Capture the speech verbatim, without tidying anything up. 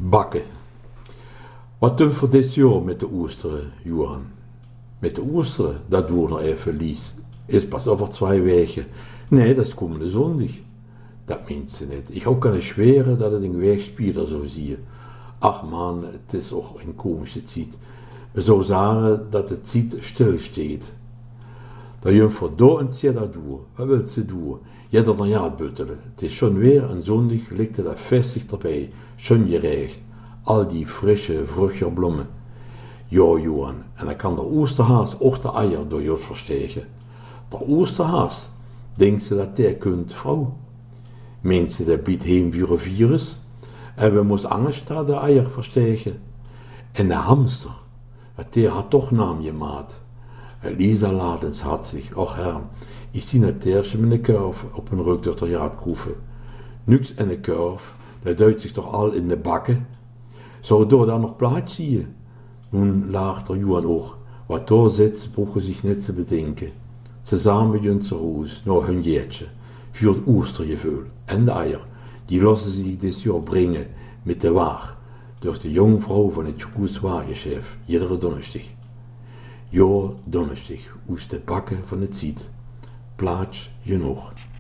Bakken. Wat doen we voor dit jaar met de oesteren, Johan? Met de oesteren, dat doen we nog even lies. Is pas over twee weken. Nee, dat is komende zondag. Dat meent ze niet. Ik ga ook kunnen zweren dat het een wegspieler zou zien. Ach man, het is ook een komische tijd. We zouden zeggen dat het tijd stilsteekt. Dat je voor door en zie dat doen. Wat wil ze doen? Je dat dan ja buttelen. Het is schon weer een zondag, ligt er dat vestig erbij. Schon gerecht. Al die frisse vruchtjerbloemen. Ja, Johan, en dan kan de oesterhaas ook de eier door je verstegen. De oesterhaas, denkt ze dat hij kunt vrouw? Meent ze dat biedt heen voor een virus? En we moesten angst dat de eier verstegen. En de hamster, dat die had toch naam je maat. Lisa Ladens had zich, och her, ik zie het teersje met een kurf op een rug door de jaad kroeven. Niks en een kurf, dat duidt zich toch al in de bakken. Zou door daar nog plaats zien? Nun lacht er Johan ook, wat door zit, broegen zich net te bedenken. Ze samen junt ze roos, nou hun jeertje, voor het oestergeveul en de eier, die lossen zich dit jaar brengen met de waar, door de jongvrouw van het Goes Wagenchef, iedere dondersdag. Ja, dondersdag, oest de bakken van het ziet, plaats je nog.